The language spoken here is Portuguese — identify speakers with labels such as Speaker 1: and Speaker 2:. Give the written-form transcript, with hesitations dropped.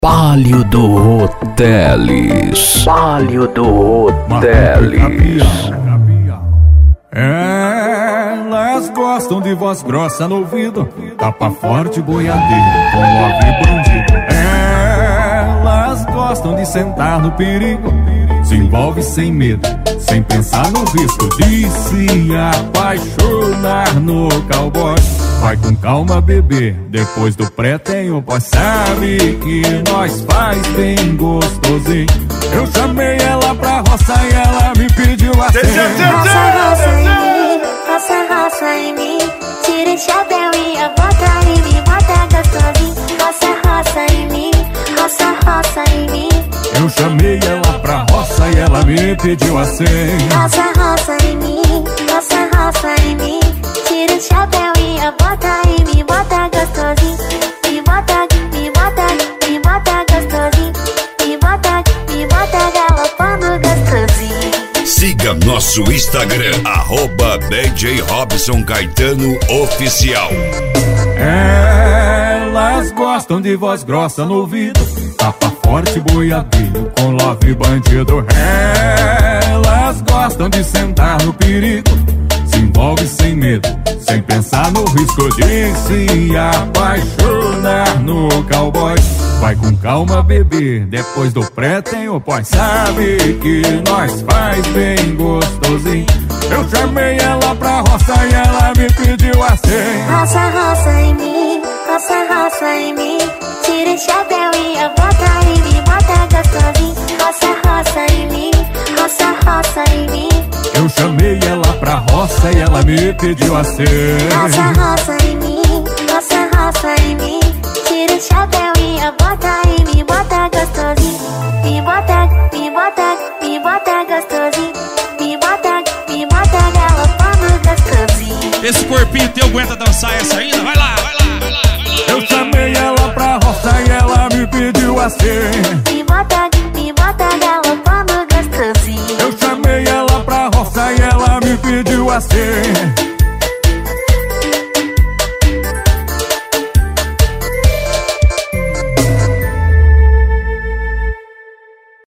Speaker 1: Palio do Hoteles. Palio do Hoteles.
Speaker 2: Elas gostam de voz grossa no ouvido, tapa forte, boiadeiro, com love bandido. Elas gostam de sentar no perigo, se envolve sem medo, sem pensar no risco de se apaixonar no cowboy. Vai com calma, bebê, depois do pré tem o pós. Sabe que nós faz bem gostosinho. Eu chamei ela pra roça e ela me pediu assim:
Speaker 3: roça, roça em mim, roça, roça em mim. Tira o chapéu e a bota em mim, bota gostosinho. Roça, roça em mim, roça, roça em mim.
Speaker 2: Eu chamei ela pra roça e ela me pediu assim:
Speaker 3: roça, roça em mim, roça, roça em mim. Tira o chapéu e a bota em mim, bota gostosinho. Me bota, me bota, me bota gostosinho. Me bota galopando gostosinho.
Speaker 4: Siga nosso Instagram, @DJ Robson Caetano Oficial.
Speaker 2: Elas gostam de voz grossa no ouvido, tapa forte, boiadeiro, com love bandido. Elas gostam de sentar no perigo, se envolve sem medo, sem pensar no risco de se apaixonar no cowboy. Vai com calma, bebê, depois do pré tem o pós. Sabe que nós faz bem gostosinho. Eu chamei ela pra roça e ela me pediu assim:
Speaker 3: roça, roça em mim, roça, roça em mim. Tira o chapéu e a bota em mim, bota gostosinho. Roça, roça em mim, roça, roça em mim.
Speaker 2: Eu chamei ela pra roça e ela me pediu assim:
Speaker 3: roça, roça em mim, roça, roça em mim. Tira o chapéu e a bota em mim, bota gostosinho. Me bota, me bota, me bota gostosinho. Me bota galopando gostosinho.
Speaker 5: Esse corpinho teu aguenta dançar essa ainda? Vai lá, vai lá, vai lá, vai lá.
Speaker 2: Eu chamei ela pra roça e ela me pediu assim:
Speaker 3: me bota galopando gostosinho.
Speaker 2: Eu chamei ela pra roça e ela me pediu assim: